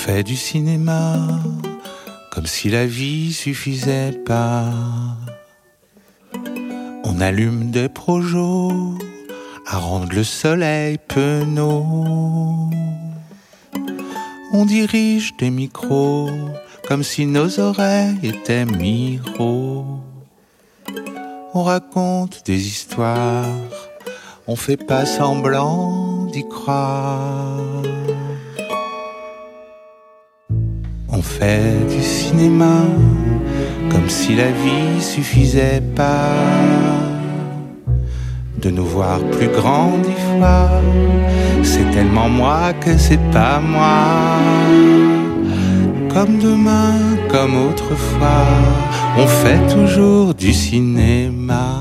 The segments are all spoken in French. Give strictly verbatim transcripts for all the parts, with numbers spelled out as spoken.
fait du cinéma comme si la vie suffisait pas. On allume des projos à rendre le soleil penaud. On dirige des micros comme si nos oreilles étaient miroirs. On raconte des histoires, on fait pas semblant d'y croire. On fait du cinéma comme si la vie suffisait pas. De nous voir plus grands dix fois, c'est tellement moi que c'est pas moi. Comme demain, comme autrefois, on fait toujours du cinéma.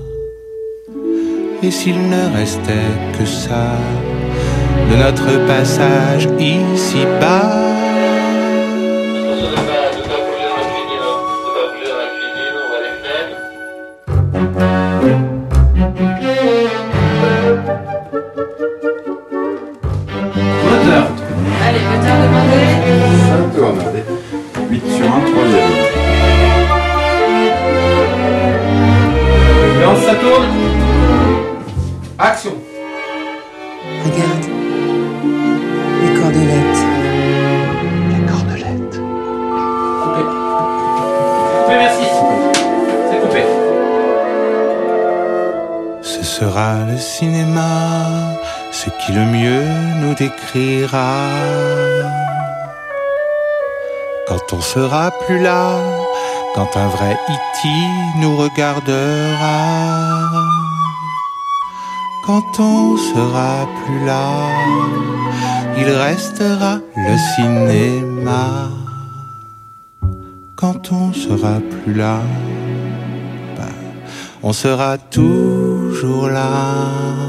Et s'il ne restait que ça de notre passage ici-bas, allez, moteur demandé. Ça tourne, allez. huit sur un, troisième. Lance, ça tourne. Action. Regarde, les cordelettes. les cordelettes. Coupé. Coupé, merci. C'est coupé. Ce sera le cinéma, ce qui le mieux nous décrira. Quand on sera plus là, quand un vrai E T nous regardera. Quand on sera plus là, il restera le cinéma. Quand on sera plus là, ben, on sera toujours là.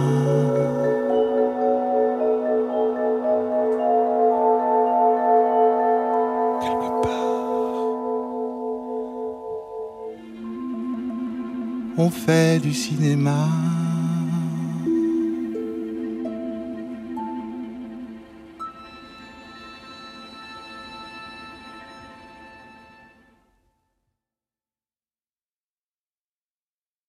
Quelque part. On fait du cinéma